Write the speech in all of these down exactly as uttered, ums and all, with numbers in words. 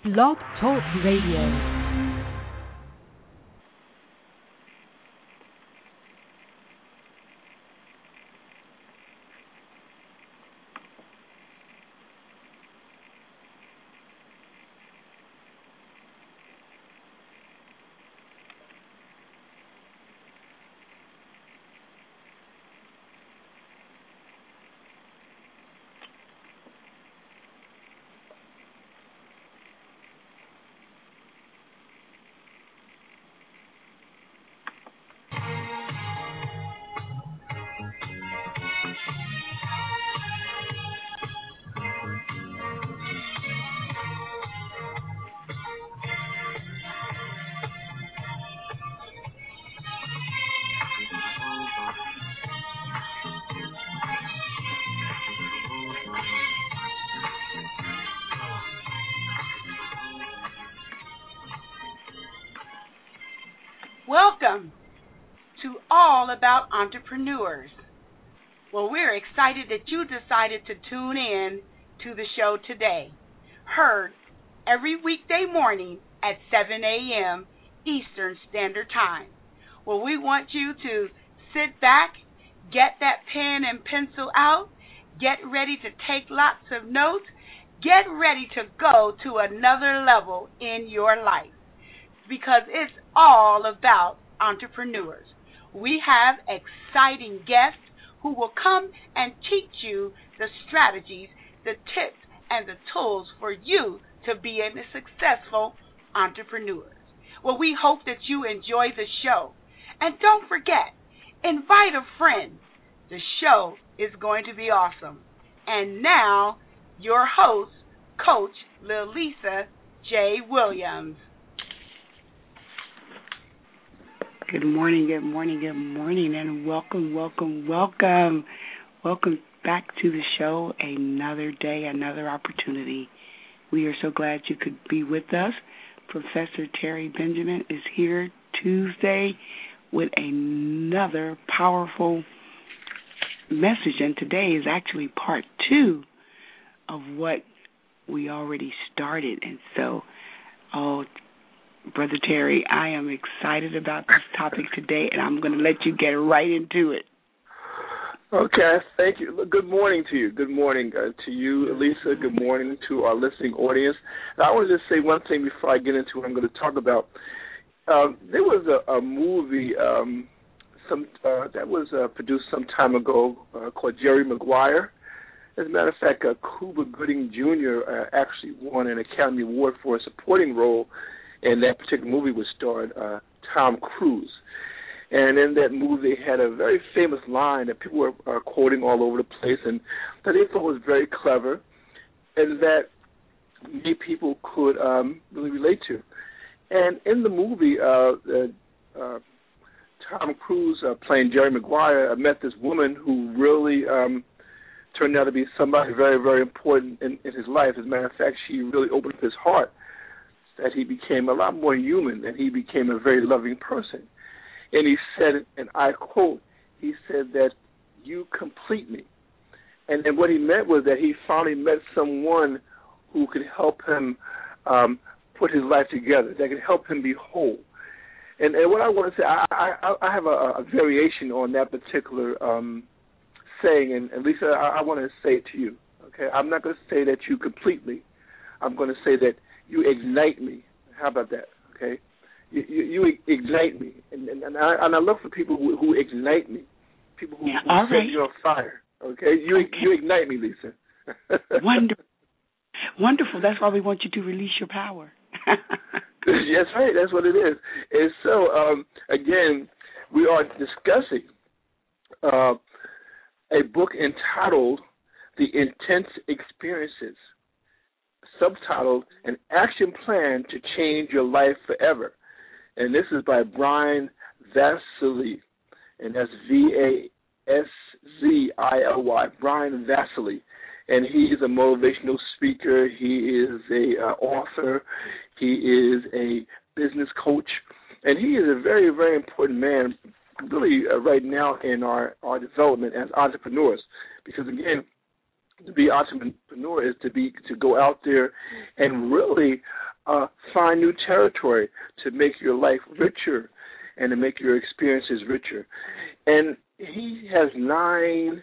Blog Talk Radio. Welcome to All About Entrepreneurs. Well, we're excited that you decided to tune in to the show today. Heard every weekday morning at seven a.m. Eastern Standard Time. Well, we want you to sit back, get that pen and pencil out, get ready to take lots of notes, get ready to go to another level in your life, because it's all about entrepreneurs. We have exciting guests who will come and teach you the strategies, the tips, and the tools for you to be a successful entrepreneur. Well, we hope that you enjoy the show. And don't forget, invite a friend. The show is going to be awesome. And now, your host, Coach Lilisa J. Williams. Good morning, good morning, good morning, and welcome, welcome, welcome. Welcome back to the show. Another day, another opportunity. We are so glad you could be with us. Professor Terry Benjamin is here Tuesday with another powerful message, and today is actually part two of what we already started. And so, oh, Brother Terry, I am excited about this topic today, and I'm going to let you get right into it. Okay, thank you. Good morning to you. Good morning uh, to you, Elisa. Good morning to our listening audience. And I want to just say one thing before I get into what I'm going to talk about. Um, there was a, a movie um, some uh, that was uh, produced some time ago uh, called Jerry Maguire. As a matter of fact, uh, Cuba Gooding Junior Uh, actually won an Academy Award for a supporting role in that particular movie, was starred uh, Tom Cruise. And in that movie, they had a very famous line that people were uh, quoting all over the place, and that they thought was very clever, and that many people could um, really relate to. And in the movie, uh, uh, Tom Cruise, uh, playing Jerry Maguire, uh, met this woman who really um, turned out to be somebody very, very important in, in his life. As a matter of fact, she really opened up his heart, that he became a lot more human, and he became a very loving person. And he said, and I quote, he said that you complete me. And, and what he meant was that he finally met someone who could help him um, put his life together, that could help him be whole. And, and what I want to say, I, I, I have a, a variation on that particular um, saying, and, and Lisa, I, I want to say it to you. Okay, I'm not going to say that you complete me. I'm going to say that you ignite me. How about that? Okay, you, you, you ignite me, and, and, and, I, and I look for people who, who ignite me, people who, yeah, who right. set you on fire. Okay, you okay. you ignite me, Lisa. Wonderful, wonderful. That's why we want you to release your power. Yes, right. That's what it is. And so, um, again, we are discussing uh, a book entitled "The Intense Experiences," subtitled "An Action Plan to Change Your Life Forever." And this is by Brian Vasily, and that's V A S Z I L Y, Brian Vasily. And he is a motivational speaker. He is a uh, author. He is a business coach. And he is a very, very important man, really, uh, right now in our, our development as entrepreneurs. Because, again, to be an entrepreneur is to be to go out there and really uh, find new territory to make your life richer and to make your experiences richer. And he has nine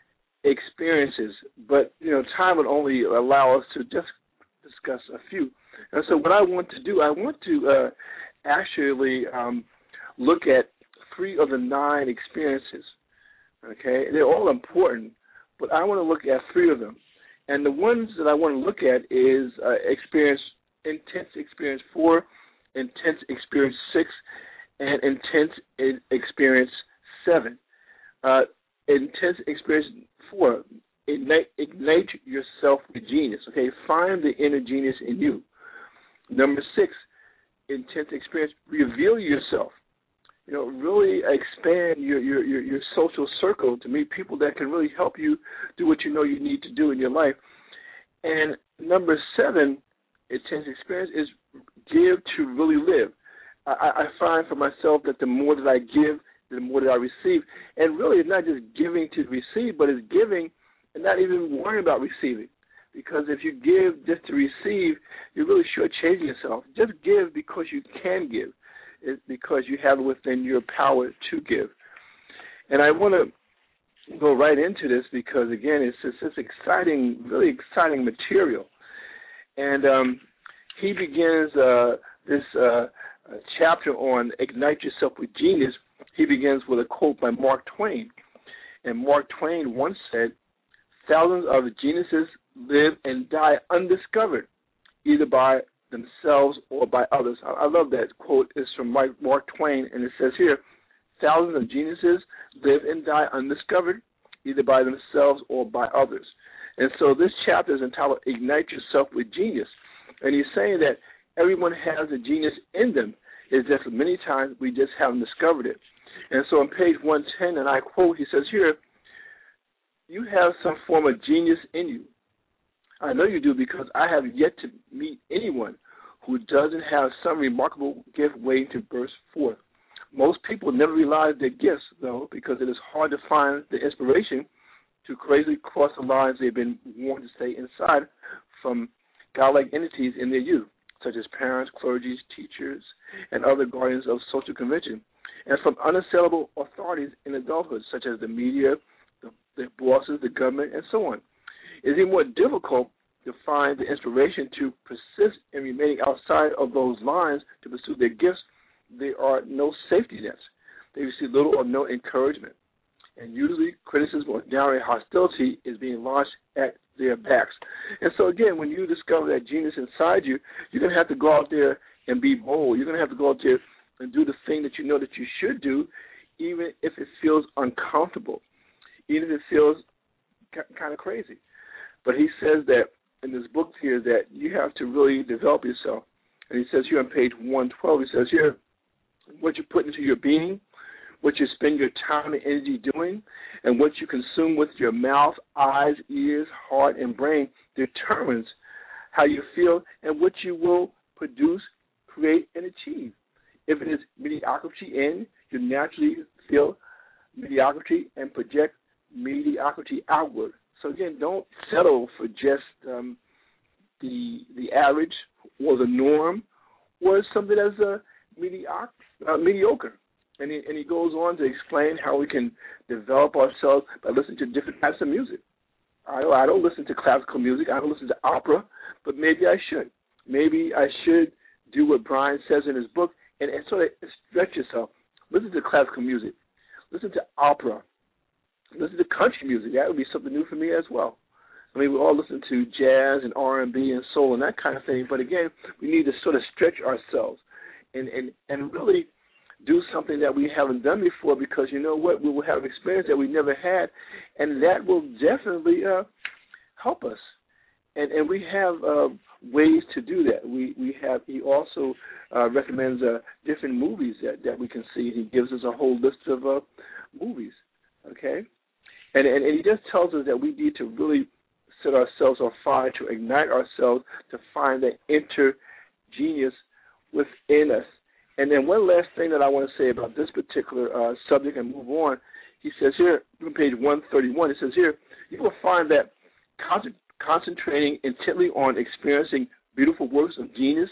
experiences, but, you know, time would only allow us to just discuss a few. And so what I want to do, I want to uh, actually um, look at three of the nine experiences, okay? They're all important, but I want to look at three of them. And the ones that I want to look at is uh, experience, intense experience four, intense experience six, and intense experience seven. Uh, intense experience four, ignite, ignite yourself with genius, okay? Find the inner genius in you. Number six, intense experience, reveal yourself. You know, really expand your, your, your, your social circle to meet people that can really help you do what you know you need to do in your life. And number seven, intense experience, is give to really live. I, I find for myself that the more that I give, the more that I receive. And really it's not just giving to receive, but it's giving and not even worrying about receiving. Because if you give just to receive, you're really shortchanging yourself. Just give because you can give. It's because you have it within your power to give. And I want to go right into this because, again, it's just this exciting, really exciting material. And um, he begins uh, this uh, chapter on Ignite Yourself with Genius. He begins with a quote by Mark Twain. And Mark Twain once said, "Thousands of geniuses live and die undiscovered, either by themselves or by others." I love that quote. It's from Mark Twain, and it says here, "Thousands of geniuses live and die undiscovered, either by themselves or by others." And so this chapter is entitled Ignite Yourself with Genius. And he's saying that everyone has a genius in them. It's just many times we just haven't discovered it. And so on page one ten, and I quote, he says here, "You have some form of genius in you. I know you do because I have yet to meet anyone who doesn't have some remarkable gift waiting to burst forth. Most people never realize their gifts, though, because it is hard to find the inspiration to crazily cross the lines they've been wanting to stay inside from godlike entities in their youth, such as parents, clergy, teachers, and other guardians of social convention, and from unassailable authorities in adulthood, such as the media, the, the bosses, the government, and so on. It's even more difficult to find the inspiration to persist in remaining outside of those lines to pursue their gifts. There are no safety nets. They receive little or no encouragement. And usually criticism or downright hostility is being launched at their backs." And so, again, when you discover that genius inside you, you're going to have to go out there and be bold. You're going to have to go out there and do the thing that you know that you should do, even if it feels uncomfortable, even if it feels kind of crazy. But he says that in this book here that you have to really develop yourself. And he says here on page one twelve, he says here, what you put into your being, what you spend your time and energy doing, and what you consume with your mouth, eyes, ears, heart, and brain determines how you feel and what you will produce, create, and achieve. If it is mediocrity in, you naturally feel mediocrity and project mediocrity outward. So, again, don't settle for just um, the the average or the norm or something that's uh, mediocre. Uh, mediocre. And he, and he goes on to explain how we can develop ourselves by listening to different types of music. I, I don't listen to classical music. I don't listen to opera, but maybe I should. Maybe I should do what Brian says in his book and, and sort of stretch yourself. Listen to classical music. Listen to opera. Listen to country music. That would be something new for me as well. I mean, we all listen to jazz and R and B and soul and that kind of thing, but again, we need to sort of stretch ourselves and, and, and really do something that we haven't done before, because you know what? We will have experience that we never had, and that will definitely uh, help us. And and we have uh, ways to do that. We we have. He also uh, recommends uh, different movies that, that we can see. He gives us a whole list of uh, movies. Okay, and, and and he just tells us that we need to really set ourselves on fire, to ignite ourselves, to find the inner genius within us. And then one last thing that I want to say about this particular uh, subject and move on. He says here on page one thirty-one. It says here, you will find that concentrating intently on experiencing beautiful works of genius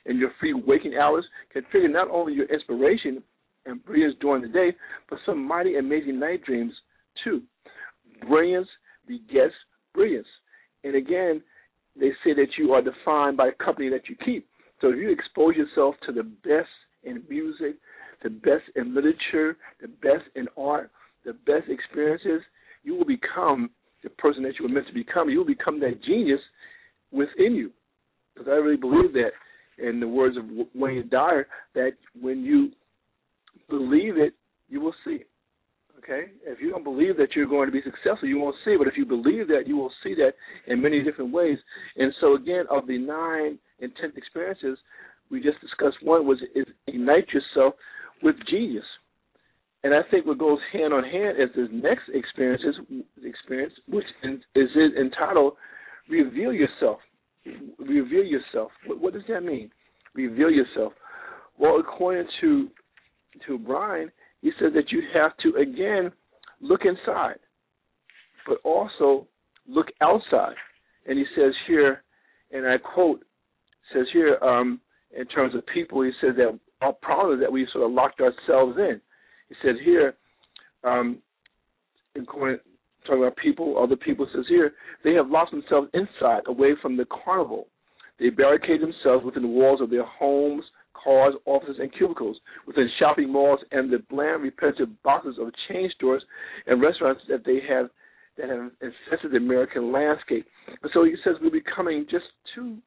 in your free waking hours can trigger not only your inspiration and brilliance during the day, but some mighty amazing night dreams too. Brilliance begets brilliance. And again, they say that you are defined by the company that you keep. So if you expose yourself to the best in music, the best in literature, the best in art, the best experiences, you will become the person that you were meant to become. You will become that genius within you. Because I really believe that, in the words of Wayne Dyer, that when you believe it, you will see it. Okay? If you don't believe that you're going to be successful, you won't see it. But if you believe that, you will see that in many different ways. And so, again, of the nine intense experiences, we just discussed one was is ignite yourself with genius. And I think what goes hand on hand is this next experience, experience which is entitled Reveal Yourself. Reveal yourself. What, what does that mean? Reveal yourself. Well, according to to Brian, he says that you have to, again, look inside, but also look outside. And he says here, and I quote, says here, um, in terms of people, he says that our problem is that we sort of locked ourselves in. He said here, um, according, talking about people, other people, says here, they have lost themselves inside, away from the carnival. They barricade themselves within the walls of their homes, cars, offices, and cubicles, within shopping malls and the bland, repetitive boxes of chain stores and restaurants that they have that have infested the American landscape. And so he says we're becoming just too,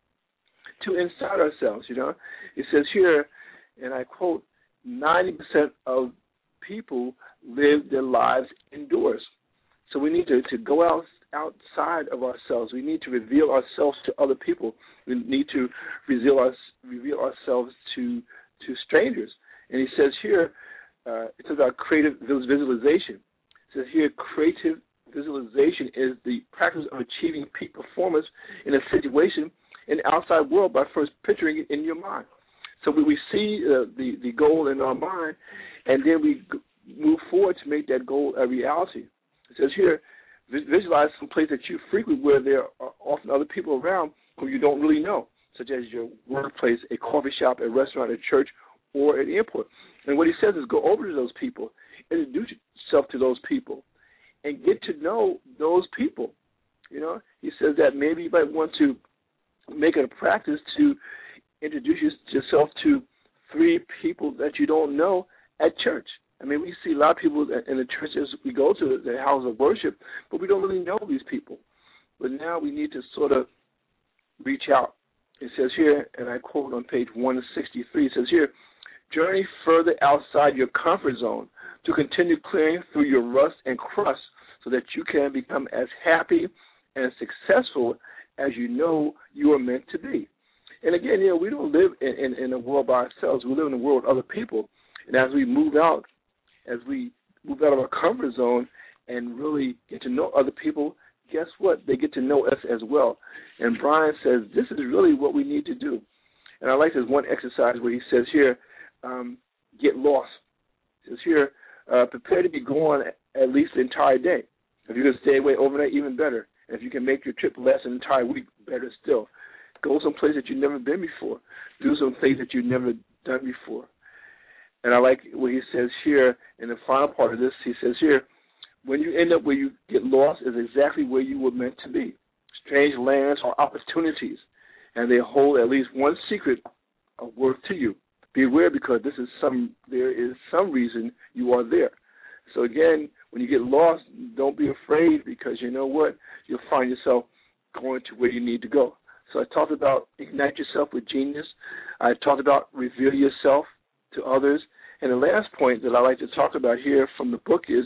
too inside ourselves, you know. He says here, and I quote, ninety percent of people live their lives indoors. So we need to, to go out outside of ourselves. We need to reveal ourselves to other people. We need to reveal us reveal ourselves to to strangers. And he says here, uh, it says about creative visualization. It says here, creative visualization is the practice of achieving peak performance in a situation in the outside world by first picturing it in your mind. So we, we see uh, the, the goal in our mind, and then we g- move forward to make that goal a reality. It says here, visualize some place that you frequent where there are often other people around who you don't really know, such as your workplace, a coffee shop, a restaurant, a church, or an airport. And what he says is go over to those people, introduce yourself to those people, and get to know those people. You know, he says that maybe you might want to make it a practice to introduce yourself to three people that you don't know at church. I mean, we see a lot of people in the churches we go to, the house of worship, but we don't really know these people. But now we need to sort of reach out. It says here, and I quote on page one sixty-three, it says here, journey further outside your comfort zone to continue clearing through your rust and crust so that you can become as happy and successful as you know you are meant to be. And again, you know, we don't live in, in, in a world by ourselves. We live in a world with other people. And as we move out, as we move out of our comfort zone and really get to know other people, guess what? They get to know us as well. And Brian says this is really what we need to do. And I like this one exercise where he says here, um, get lost. He says here, uh, prepare to be gone at least the entire day. If you can stay away overnight, even better. And if you can make your trip last an entire week, better still. Go someplace that you've never been before. Do some things that you've never done before. And I like what he says here in the final part of this. He says here, when you end up where you get lost is exactly where you were meant to be. Strange lands are opportunities, and they hold at least one secret of worth to you. Beware, because this is some there is some reason you are there. So again, when you get lost, don't be afraid, because you know what? You'll find yourself going to where you need to go. So I talked about ignite yourself with genius. I talked about reveal yourself to others. And the last point that I like to talk about here from the book is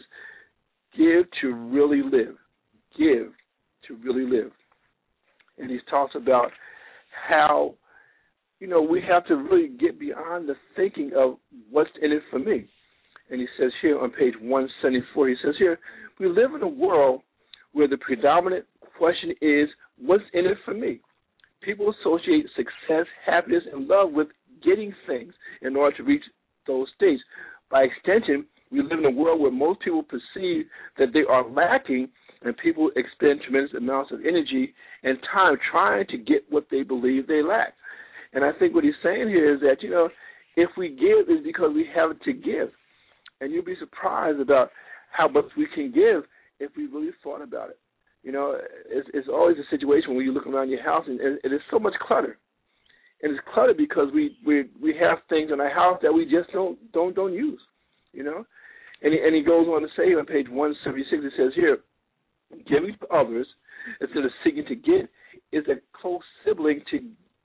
give to really live. Give to really live. And he talks about how, you know, we have to really get beyond the thinking of what's in it for me. And he says here on page one seventy-four, he says here, we live in a world where the predominant question is, what's in it for me? People associate success, happiness, and love with getting things in order to reach those states. By extension, we live in a world where most people perceive that they are lacking, and people expend tremendous amounts of energy and time trying to get what they believe they lack. And I think what he's saying here is that, you know, if we give, it's because we have it to give. And you'll be surprised about how much we can give if we really thought about it. You know, it's, it's always a situation when you look around your house and, and there's so much clutter. And it's cluttered because we, we we have things in our house that we just don't don't don't use, you know. And he, and he goes on to say on page one seventy-six, it says here, giving to others instead of seeking to get is a close sibling to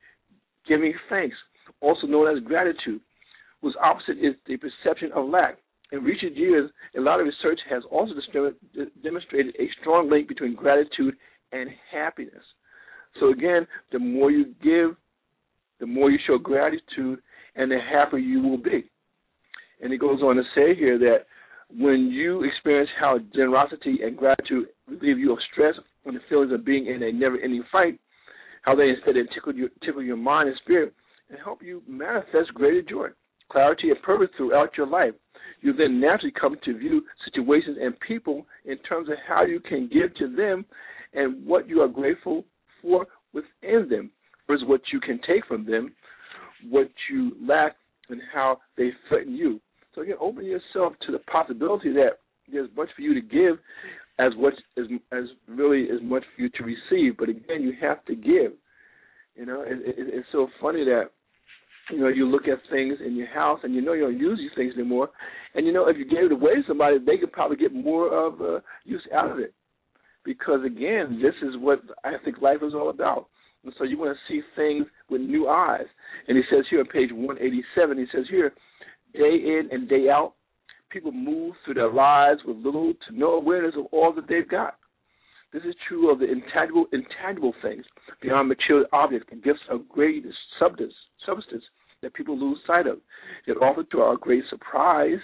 giving thanks, also known as gratitude, whose opposite is the perception of lack. In recent years, a lot of research has also demonstrated a strong link between gratitude and happiness. So again, the more you give, the more you show gratitude, and the happier you will be. And he goes on to say here that when you experience how generosity and gratitude relieve you of stress and the feelings of being in a never-ending fight, how they instead tickle your, tickle your mind and spirit and help you manifest greater joy, clarity, and purpose throughout your life, you then naturally come to view situations and people in terms of how you can give to them and what you are grateful for within them, versus what you can take from them, what you lack, and how they threaten you. So again, open yourself to the possibility that there's much for you to give as much as, as really as much for you to receive. But again, you have to give. You know, it, it, it's so funny that, you know, you look at things in your house and you know you don't use these things anymore. And, you know, if you gave it away to somebody, they could probably get more of uh, use out of it. Because, again, this is what I think life is all about. And so you want to see things with new eyes. And he says here on page one eighty-seven, he says here, day in and day out, people move through their lives with little to no awareness of all that they've got. This is true of the intangible intangible things, beyond material objects, the gifts of great substance, substance that people lose sight of. Yet often to our great surprise,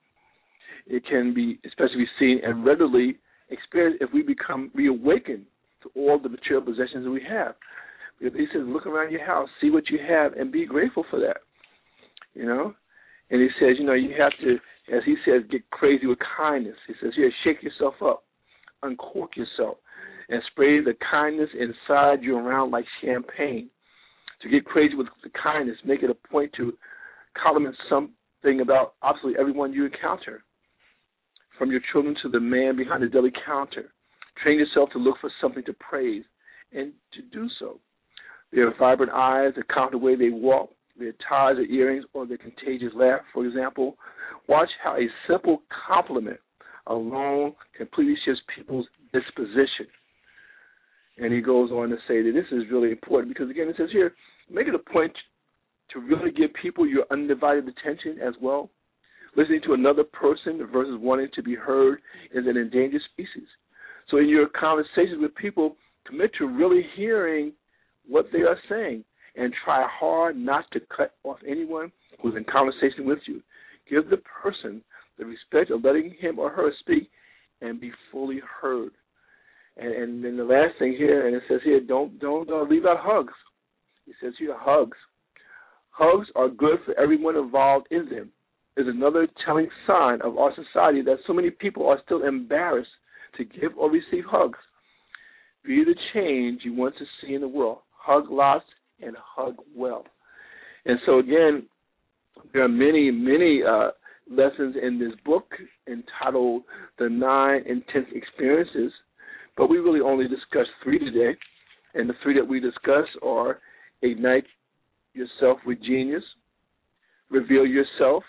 it can be especially seen and readily experienced if we become reawakened to all the material possessions that we have. He says, look around your house, see what you have, and be grateful for that. You know? And he says, you know, you have to, as he says, get crazy with kindness. He says, here, shake yourself up, uncork yourself, and spray the kindness inside you around like champagne. To get crazy with the kindness, make it a point to compliment something about absolutely everyone you encounter, from your children to the man behind the deli counter. Train yourself to look for something to praise and to do so. Their vibrant eyes, the confident way they walk, their ties or earrings, or their contagious laugh, for example. Watch how a simple compliment alone completely shifts people's disposition. And he goes on to say that this is really important because, again, it says here, make it a point to really give people your undivided attention as well. Listening to another person versus wanting to be heard is an endangered species. So in your conversations with people, commit to really hearing what they are saying and try hard not to cut off anyone who's in conversation with you. Give the person the respect of letting him or her speak and be fully heard. And, and then the last thing here, and it says here, don't don't uh, leave out hugs. It says here, hugs. Hugs are good for everyone involved in them. Is another telling sign of our society that so many people are still embarrassed to give or receive hugs. Be the change you want to see in the world. Hug lots and hug well. And so, again, there are many, many uh, lessons in this book entitled The Nine Intense Experiences, but we really only discussed three today. And the three that we discuss are Ignite Yourself with Genius, Reveal Yourself,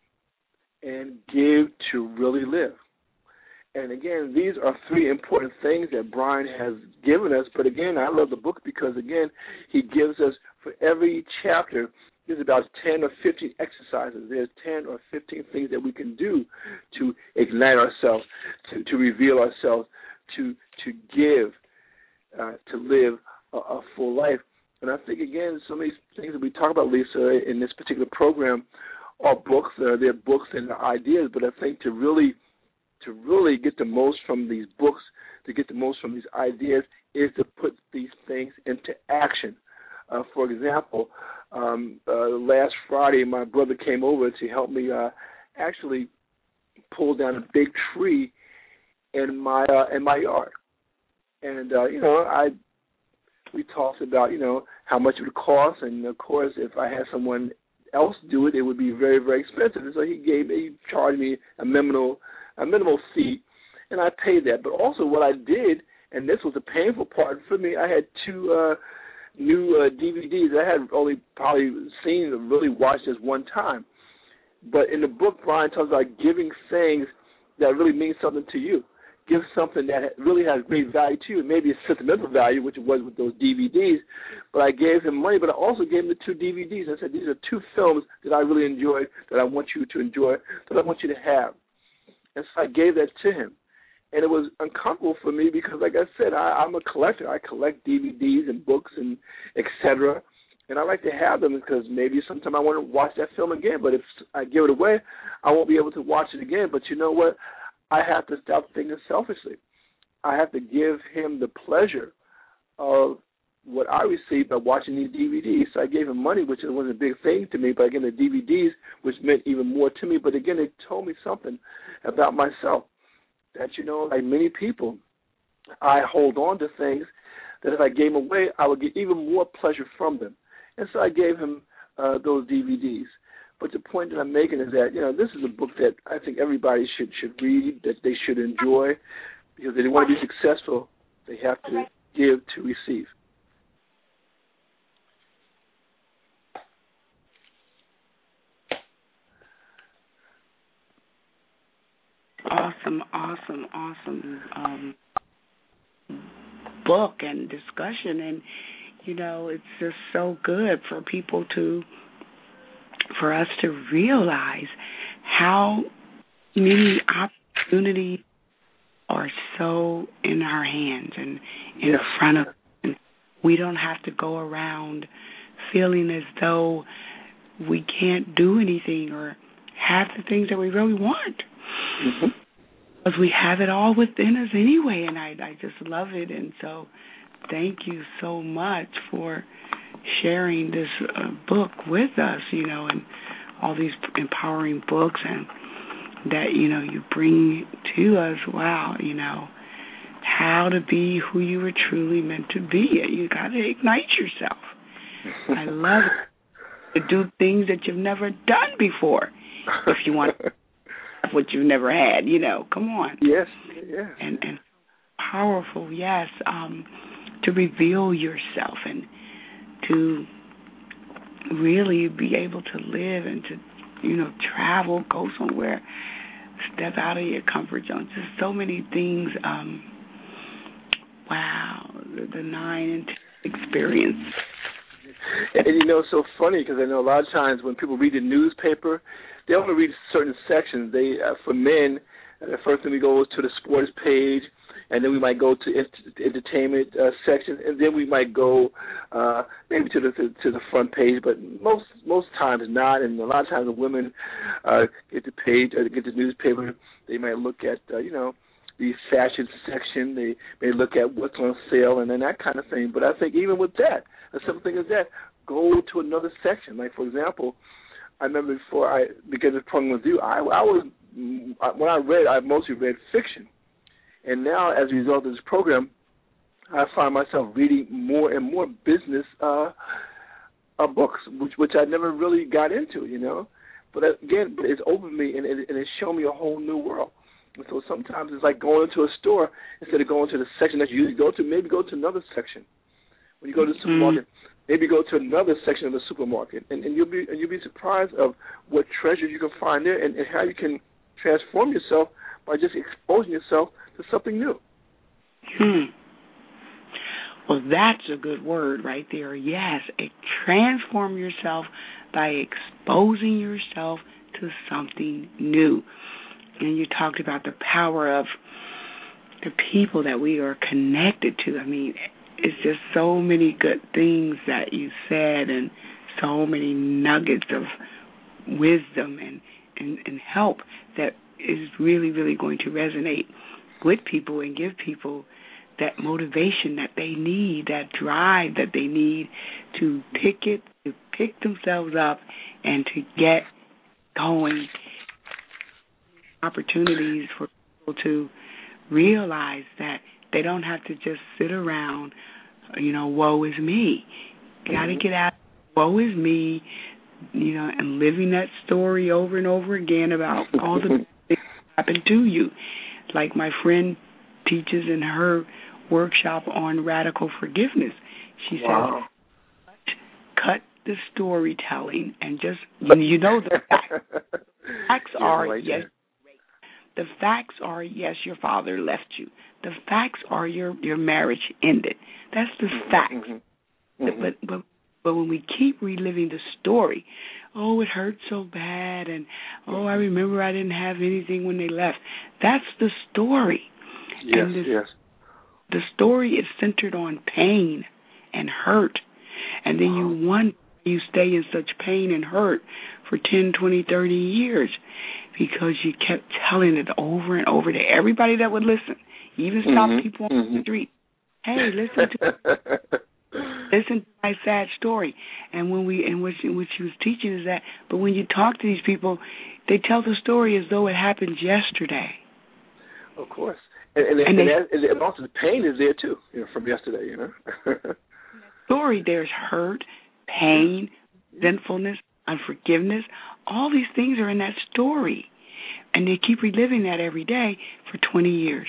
and Give to Really Live. And again, these are three important things that Brian has given us. But again, I love the book because, again, he gives us, for every chapter, there's about ten or fifteen exercises. There's ten or fifteen things that we can do to ignite ourselves, to, to reveal ourselves, to to give, uh, to live a, a full life. And I think, again, some of these things that we talk about, Lisa, in this particular program are books. Uh, they're books and they're ideas. But I think to really to really get the most from these books, to get the most from these ideas, is to put these things into action. Uh, for example, um, uh, last Friday, my brother came over to help me uh, actually pull down a big tree in my uh, in my yard. And, uh, you know, I we talked about, you know, how much it would cost, and of course, if I had someone else do it, it would be very, very expensive. And so he gave me, he charged me a minimal, a minimal fee, and I paid that. But also, what I did, and this was the painful part for me, I had two uh, new uh, D V Ds I had only probably seen or really watched just one time. But in the book, Brian talks about giving things that really mean something to you. Give something that really has great value to you. Maybe it's sentimental value, which it was with those D V Ds. But I gave him money, but I also gave him the two D V Ds. I said, these are two films that I really enjoyed, that I want you to enjoy, that I want you to have. And so I gave that to him. And it was uncomfortable for me because, like I said, I, I'm a collector. I collect D V Ds and books and et cetera. And I like to have them because maybe sometime I want to watch that film again. But if I give it away, I won't be able to watch it again. But you know what? I have to stop thinking selfishly. I have to give him the pleasure of what I received by watching these D V Ds. So I gave him money, which wasn't a big thing to me, but again, the D V Ds, which meant even more to me. But again, they told me something about myself, that, you know, like many people, I hold on to things that if I gave them away, I would get even more pleasure from them. And so I gave him uh, those D V Ds. But the point that I'm making is that, you know, this is a book that I think everybody should should read, that they should enjoy, because if they want to be successful, they have to give to receive. Awesome, awesome, awesome um, book and discussion. And, you know, it's just so good for people to, for us to realize how many opportunities are so in our hands and in yeah. front of us. And we don't have to go around feeling as though we can't do anything or have the things that we really want. Mm-hmm. Because we have it all within us anyway, and I, I just love it. And so thank you so much for sharing this uh, book with us, you know, and all these empowering books and that, you know, you bring to us. Wow, you know, how to be who you were truly meant to be. You got to ignite yourself. I love it. To do things that you've never done before if you want what you've never had, you know. Come on. Yes, yes. And, and powerful, yes, um, to reveal yourself and to really be able to live and to, you know, travel, go somewhere, step out of your comfort zone. Just so many things. Um, wow, the, the nine and ten experience. And, and, you know, it's so funny because I know a lot of times when people read the newspaper, they only read certain sections. They, uh, for men, uh, the first thing we go is to the sports page, and then we might go to ent- entertainment uh, section, and then we might go uh, maybe to the to, to the front page. But most most times not, and a lot of times the women uh, get the page, or get the newspaper. They might look at uh, you know the fashion section. They may look at what's on sale, and then that kind of thing. But I think even with that, the simple thing is that go to another section. Like for example, I remember before I began this program with you, I, I was when I read, I mostly read fiction. And now, as a result of this program, I find myself reading more and more business uh, uh, books, which which I never really got into, you know. But again, it's opened me and, and it's shown me a whole new world. And so sometimes it's like going into a store instead of going to the section that you usually go to. Maybe go to another section. When you go to the supermarket, mm-hmm. maybe go to another section of the supermarket, and, and you'll be and you'll be surprised of what treasures you can find there, and, and how you can transform yourself by just exposing yourself to something new. Hmm. Well, that's a good word right there. Yes, it, transform yourself by exposing yourself to something new. And you talked about the power of the people that we are connected to. I mean, it's just so many good things that you said, and so many nuggets of wisdom and, and, and help that is really, really going to resonate with people and give people that motivation that they need, that drive that they need to pick it, to pick themselves up and to get going. Opportunities for people to realize that they don't have to just sit around you know, woe is me. Mm-hmm. Got to get out. Woe is me. You know, and living that story over and over again about all the things that happen to you. Like my friend teaches in her workshop on radical forgiveness. She wow. says, cut the storytelling and just, you know, the facts. Facts yeah, are, right yes, the facts are, yes, your father left you. The facts are your, your marriage ended. That's the facts. Mm-hmm. Mm-hmm. But, but But when we keep reliving the story, oh, it hurt so bad, and oh, I remember I didn't have anything when they left. That's the story. Yes, and this, yes. The story is centered on pain and hurt. And then wow. you wonder, you stay in such pain and hurt for ten, twenty, thirty years because you kept telling it over and over to everybody that would listen. You even stop mm-hmm. people on mm-hmm. the street. Hey, listen to Listen to my sad story. And when we and what she, what she was teaching is that, but when you talk to these people, they tell the story as though it happened yesterday. Of course. And, and, and, and, they, that, and also the pain is there too, you know, from yesterday, you know. Story, there's hurt, pain, resentfulness, unforgiveness. All these things are in that story. And they keep reliving that every day for twenty years.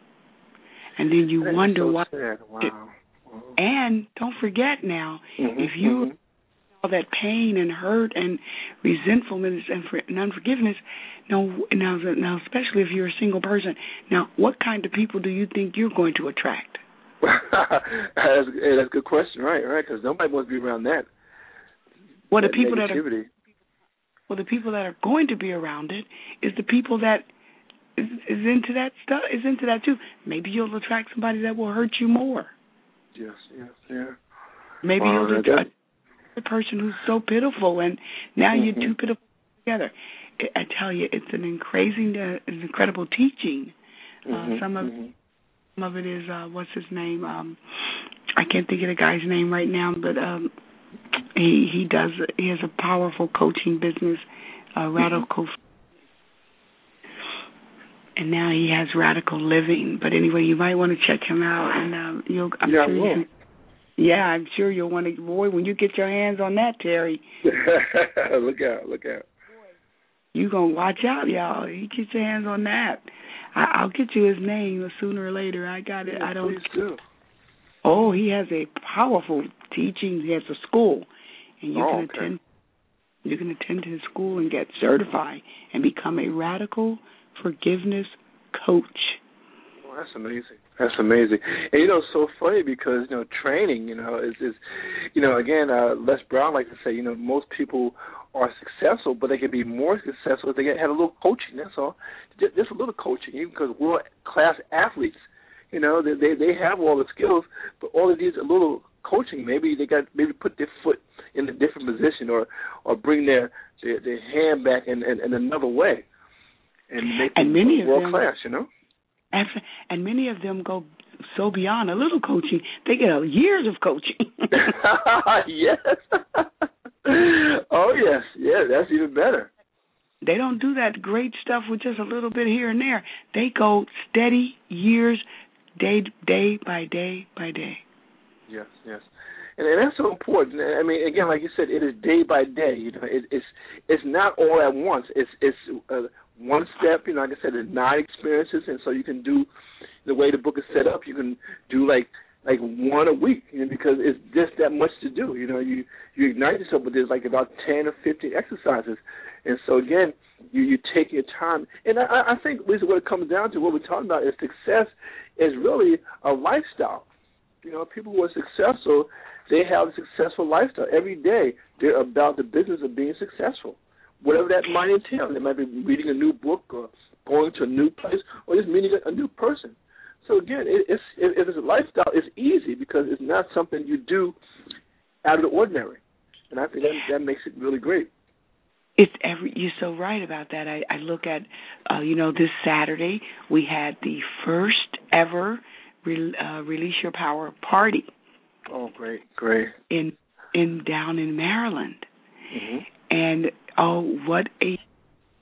And then you that wonder so why. Sad. Wow. And don't forget now, mm-hmm, if you mm-hmm. all that pain and hurt and resentfulness and, for, and unforgiveness, now, now, now, especially if you're a single person, now, what kind of people do you think you're going to attract? that's, that's a good question, right? Right, because nobody wants to be around that. Well, that the people negativity. that are well, the people that are going to be around it is the people that is, is into that stuff, is into that too. Maybe you'll attract somebody that will hurt you more. Yes, yes, yeah. Maybe wow, you'll attract a person who's so pitiful, and now mm-hmm. you're too pitiful together. I tell you, it's an crazy, uh, an incredible teaching. Mm-hmm, uh, some of mm-hmm. some of it is uh, what's his name? Um, I can't think of the guy's name right now, but um, he he does he has a powerful coaching business, uh, radical. Mm-hmm. And now he has Radical Living. But anyway, you might want to check him out. And um, you'll, I'm yeah, sure you, yeah, I'm sure you'll want to. Boy, when you get your hands on that, Terry. look out! Look out! You gonna watch out, y'all. You get your hands on that. I, I'll get you his name sooner or later. I got it. Yeah, I don't. Please do. Oh, he has a powerful teaching. He has a school, and you oh, can okay. attend. You can attend his school and get certified and become a radical forgiveness coach. Well, that's amazing. That's amazing. And, you know, it's so funny because, you know, training, you know, is, is you know, again, uh, Les Brown likes to say, you know, most people are successful, but they can be more successful if they get, have a little coaching, that's all. Just, just a little coaching, even because world-class athletes, you know, they, they they have all the skills, but all it needs a little coaching. Maybe they got maybe put their foot in a different position or, or bring their, their, their hand back in, in, in another way. And make and many world of them, class, you know. And, and many of them go so beyond a little coaching, they get years of coaching. Yes. Oh, yes. Yeah, that's even better. They don't do that great stuff with just a little bit here and there. They go steady years, day day by day by day. Yes, yes. And, and that's so important. I mean, again, like you said, it is day by day. You know, it, it's it's not all at once. It's it's uh, one step. You know, like I said, it's nine experiences, and so you can do the way the book is set up. You can do like like one a week, you know, because it's just that much to do. You know, you you ignite yourself, but there's like about ten or fifteen exercises, and so again, you you take your time. And I, I think, Lisa, what it comes down to, what we're talking about is success is really a lifestyle. You know, people who are successful, they have a successful lifestyle. Every day, they're about the business of being successful, whatever that might entail. They might be reading a new book or going to a new place or just meeting a new person. So, again, it, it's, if it's a lifestyle, it's easy because it's not something you do out of the ordinary. And I think that, that makes it really great. It's every. You're so right about that. I, I look at, uh, you know, this Saturday we had the first ever Re, uh, Release Your Power party. Oh, great, great. In in down in Maryland, mm-hmm. and oh, what a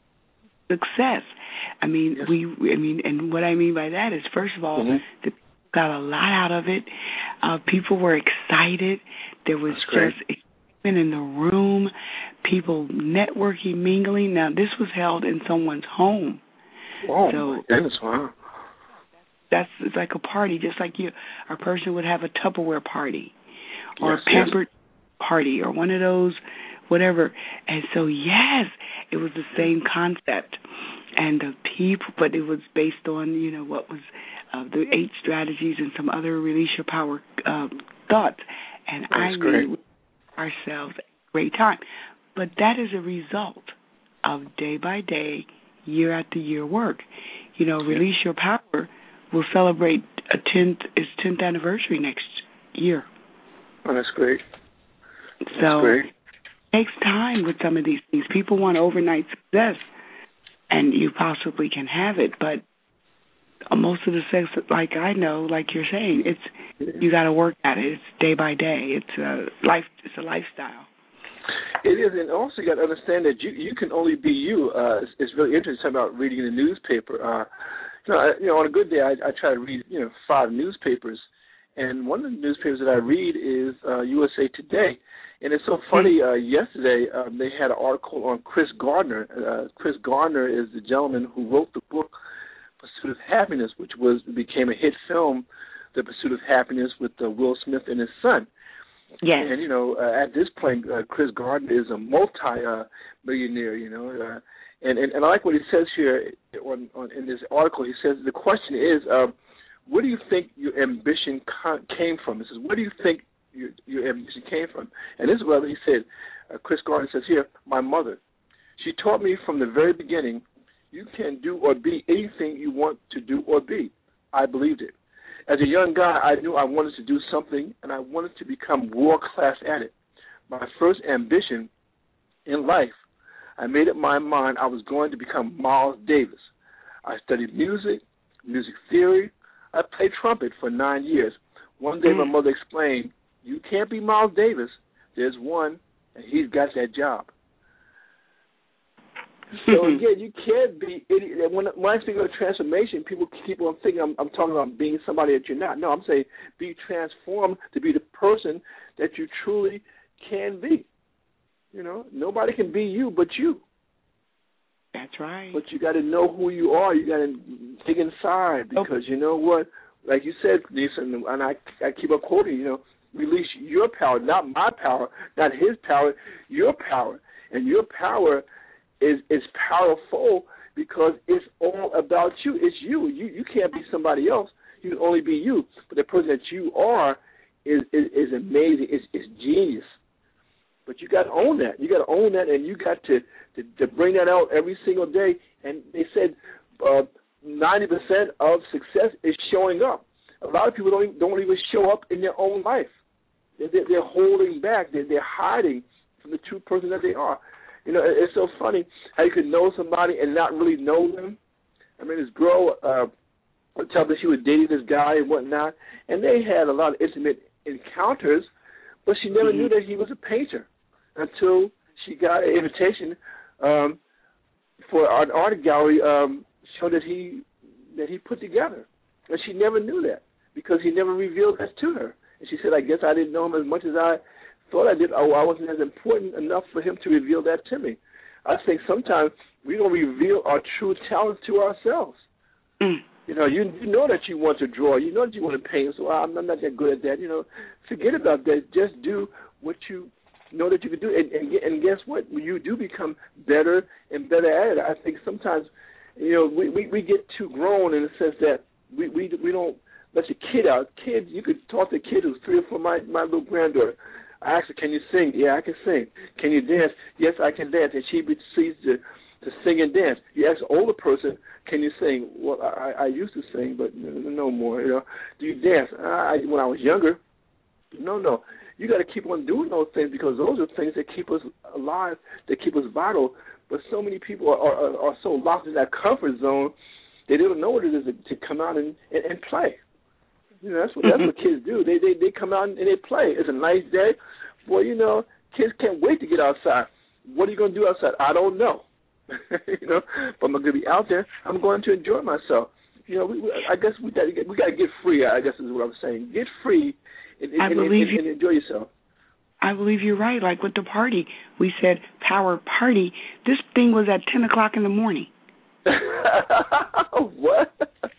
success! I mean, yes. we. I mean, and what I mean by that is, first of all, mm-hmm. the got a lot out of it. Uh, people were excited. There was just excitement in the room. People networking, mingling. Now, this was held in someone's home. Oh, so my goodness, wow. That's it's like a party, just like you, a person would have a Tupperware party or yes, a pampered yes. party or one of those, whatever. And so, yes, it was the same concept. And the people, but it was based on, you know, what was uh, the eight strategies and some other release your power uh, thoughts. And That's I great. really ourselves a great time. But that is a result of day by day, year after year work. You know, Release Your Power will celebrate a tenth its tenth anniversary next year. Oh, that's great. That's so great. It takes time with some of these things. People want overnight success, and you possibly can have it, but most of the success, like I know, like you're saying, it's you got to work at it. It's day by day. It's a life. It's a lifestyle. It is, and also you got to understand that you you can only be you. Uh, it's, it's really interesting about reading the newspaper. Uh, you know, I, you know, on a good day, I, I try to read you know five newspapers, and one of the newspapers that I read is uh, U S A Today. And it's so funny. Uh, yesterday, um, they had an article on Chris Gardner. Uh, Chris Gardner is the gentleman who wrote the book Pursuit of Happiness, which was became a hit film, The Pursuit of Happiness, with uh, Will Smith and his son. Yes. And, you know, uh, at this point, uh, Chris Gardner is a multi-millionaire, uh, you know. Uh, and, and, and I like what he says here on, on, in this article. He says, the question is, uh, where do you think your ambition con- came from? He says, where do you think your, your ambition came from? And this is what he said. Uh, Chris Gardner says here, my mother. She taught me from the very beginning, you can do or be anything you want to do or be. I believed it. As a young guy, I knew I wanted to do something, and I wanted to become world-class at it. My first ambition in life, I made up my mind I was going to become Miles Davis. I studied music, music theory. I played trumpet for nine years. One day my mother explained, you can't be Miles Davis. There's one, and he's got that job. So, again, you can't be – when, when I speak of transformation, people keep on thinking I'm, I'm talking about being somebody that you're not. No, I'm saying be transformed to be the person that you truly can be. You know, nobody can be you but you. That's right. But you got to know who you are. You got to dig inside because you know what? Like you said, Lisa, and I, I keep on quoting, you know, release your power, not my power, not his power, your power. And your power – is is powerful because it's all about you. It's you. You you can't be somebody else. You can only be you. But the person that you are is is, is amazing. It's, it's genius. But you got to own that. You got to own that, and you got to, to, to bring that out every single day. And they said uh, ninety percent of success is showing up. A lot of people don't even, don't even show up in their own life. They're, they're holding back. They're, they're hiding from the true person that they are. You know, it's so funny how you could know somebody and not really know them. I mean, this girl uh, would tell me she was dating this guy and whatnot, and they had a lot of intimate encounters, but she never mm-hmm. knew that he was a painter until she got an invitation um, for an art gallery um, show that he that he put together, and she never knew that because he never revealed that to her. And she said, "I guess I didn't know him as much as I." thought I did. Oh, I wasn't as important enough for him to reveal that to me. I think sometimes we don't reveal our true talents to ourselves. Mm. You know, you you know that you want to draw. You know that you want to paint. So I'm, I'm not that good at that. You know, forget about that. Just do what you know that you can do. And, and, and guess what? You do become better and better at it. I think sometimes, you know, we, we, we get too grown in the sense that we, we, we don't let the kid out. Kids, you could talk to a kid who's three or four, my, my little granddaughter. I asked her, can you sing? Yeah, I can sing. Can you dance? Yes, I can dance. And she proceeds to, to sing and dance. You ask an older person, can you sing? Well, I, I used to sing, but no more. You know, do you dance? I, when I was younger, no, no. You got to keep on doing those things because those are things that keep us alive, that keep us vital. But so many people are, are, are so locked in that comfort zone, they don't know what it is to, to come out and, and, and play. You know, that's what that's what kids do. They they they come out and they play. It's a nice day. Boy, you know, kids can't wait to get outside. What are you going to do outside? I don't know. you know, but I'm going to be out there. I'm going to enjoy myself. You know, we, we, I guess we got to get we got to get free. I guess is what I'm saying. Get free and, and, I believe and, and, and enjoy yourself. I believe you're right. Like with the party, we said power party. This thing was at ten o'clock in the morning. What?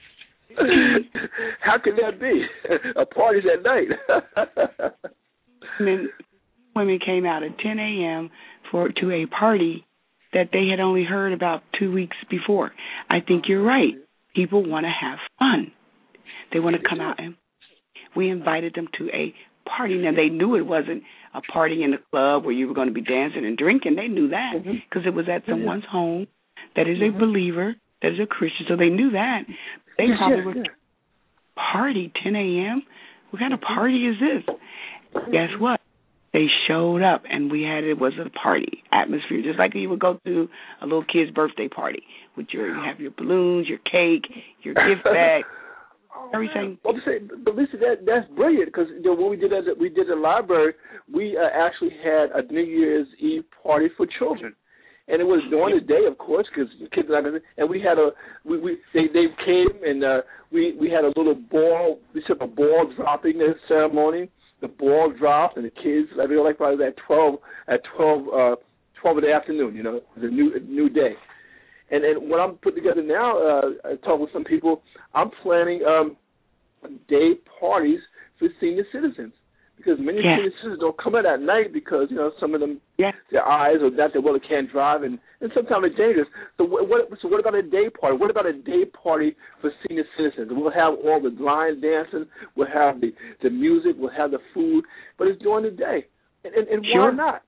How can that be? A party's at night. And then women came out at ten a.m. for to a party that they had only heard about two weeks before. I think you're right. People want to have fun. They want to come out, and we invited them to a party. Now, they knew it wasn't a party in the club where you were going to be dancing and drinking. They knew that because mm-hmm. it was at someone's yeah. home that is mm-hmm. a believer, that is a Christian, so they knew that. They yeah, probably yeah, were, yeah. party, ten a.m.? What kind of party is this? Mm-hmm. Guess what? They showed up, and we had, it was a party atmosphere, just like you would go to a little kid's birthday party with your, you have your balloons, your cake, your gift bag, everything. Well, to say, but listen, that that's brilliant because you know, when we did that, we did the library, we uh, actually had a New Year's Eve party for children, and it was during the day, of course, because kids are not gonna. And we had a we, we they they came and uh, we we had a little ball. We took a ball dropping ceremony. The ball dropped, and the kids, I mean, like probably at twelve, at twelve, uh, twelve in the afternoon. You know, it was a new, a new day. And and what I'm putting together now, uh, I talk with some people. I'm planning um, day parties for senior citizens because many yeah. senior citizens don't come out at night because you know some of them yeah. their eyes or that they well they can't drive, and, and sometimes it's dangerous. So what, what so what about a day party? What about a day party for senior citizens? We'll have all the line dancing, we'll have the, the music, we'll have the food, but it's during the day. And, and, and sure. why not?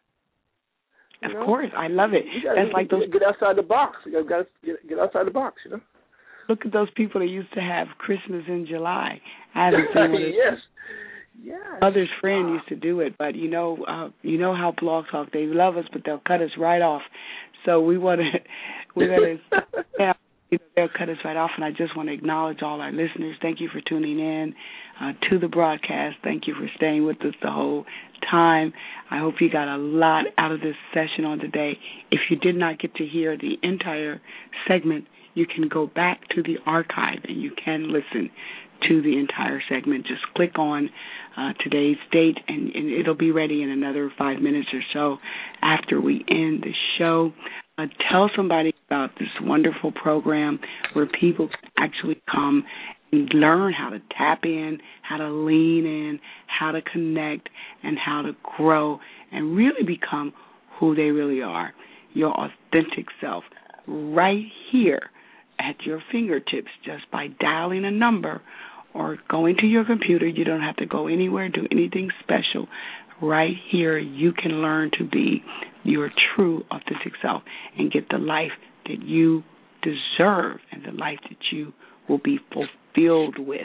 You of know? course, I love it. You gotta, That's like those. Get outside the box. You got to get, get outside the box. You know. Look at those people that used to have Christmas in July. I haven't seen one of yes. Yes. Mother's friend used to do it, but you know, uh, you know how Blog Talk, they love us, but they'll cut us right off. So we want to, we're going to, yeah, they'll cut us right off. And I just want to acknowledge all our listeners. Thank you for tuning in uh, to the broadcast. Thank you for staying with us the whole time. I hope you got a lot out of this session on today. If you did not get to hear the entire segment, you can go back to the archive and you can listen to the entire segment. Just click on uh, today's date, and, and it'll be ready in another five minutes or so after we end the show. Uh, tell somebody about this wonderful program where people can actually come and learn how to tap in, how to lean in, how to connect, and how to grow and really become who they really are, your authentic self, right here at your fingertips just by dialing a number or going to your computer. You don't have to go anywhere, do anything special. Right here, you can learn to be your true authentic self and get the life that you deserve and the life that you will be fulfilled with.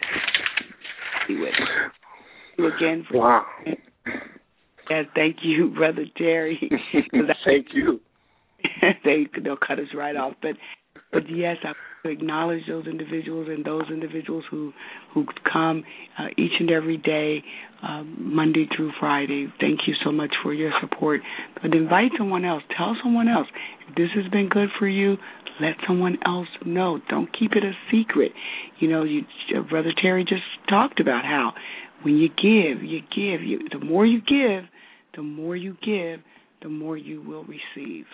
Be with you again. For wow. Yeah, thank you, Brother Terry. Thank you. they, they'll cut us right off. But But yes, I want to acknowledge those individuals and those individuals who who come uh, each and every day, uh, Monday through Friday. Thank you so much for your support. But invite someone else. Tell someone else. If this has been good for you, let someone else know. Don't keep it a secret. You know, you, Brother Terry just talked about how when you give, you give. You, the more you give, the more you give, the more you will receive.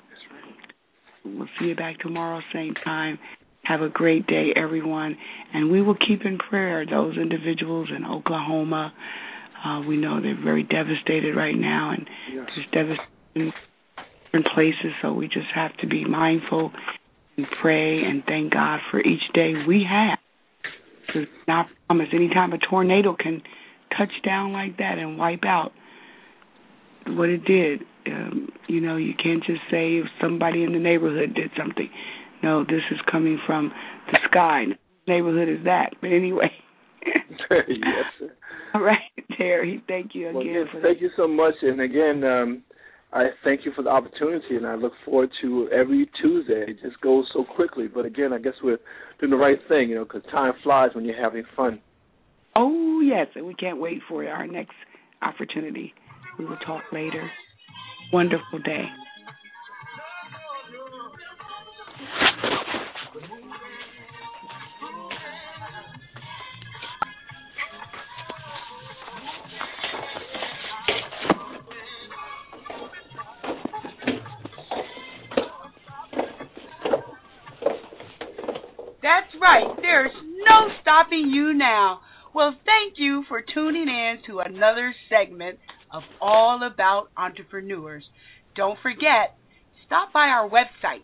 We'll see you back tomorrow, same time. Have a great day, everyone. And we will keep in prayer those individuals in Oklahoma. Uh, we know they're very devastated right now, and yes. there's devastation in different places, so we just have to be mindful and pray and thank God for each day we have. It's not promised. Anytime a tornado can touch down like that and wipe out what it did, um, you know, you can't just say if somebody in the neighborhood did something. No, this is coming from the sky. Neighborhood is that. But anyway. Yes, sir. All right, Terry. Thank you again. Well, again for thank that. you so much. And again, um, I thank you for the opportunity, and I look forward to every Tuesday. It just goes so quickly. But again, I guess we're doing the right thing, you know, because time flies when you're having fun. Oh, yes, and we can't wait for our next opportunity. We will talk later. Wonderful day. That's right. There's no stopping you now. Well, thank you for tuning in to another segment of All About Entrepreneurs. Don't forget, stop by our website,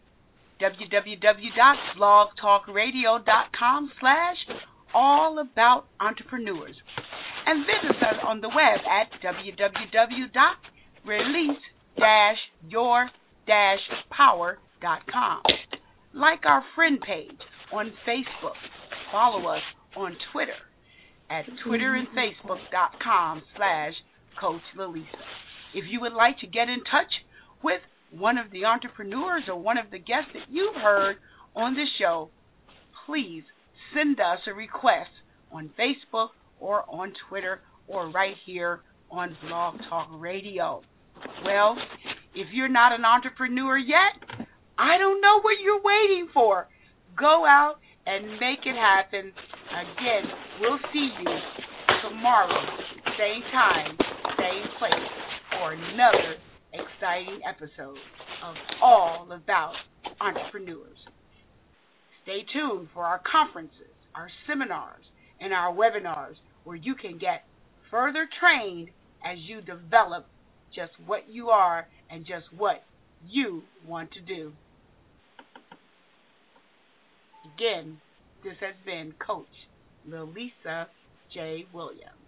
www.blogtalkradio.com slash all about entrepreneurs, and visit us on the web at www dot release dash your dash power dot com. Like our friend page on Facebook. Follow us on Twitter at twitter and facebook dot com slash Coach Lalisa. If you would like to get in touch with one of the entrepreneurs or one of the guests that you've heard on the show, please send us a request on Facebook or on Twitter or right here on Blog Talk Radio. Well, if you're not an entrepreneur yet, I don't know what you're waiting for. Go out and make it happen. Again, we'll see you tomorrow, same time, same place, for another exciting episode of All About Entrepreneurs. Stay tuned for our conferences, our seminars, and our webinars where you can get further trained as you develop just what you are and just what you want to do. Again, this has been Coach Lalisa J. Williams.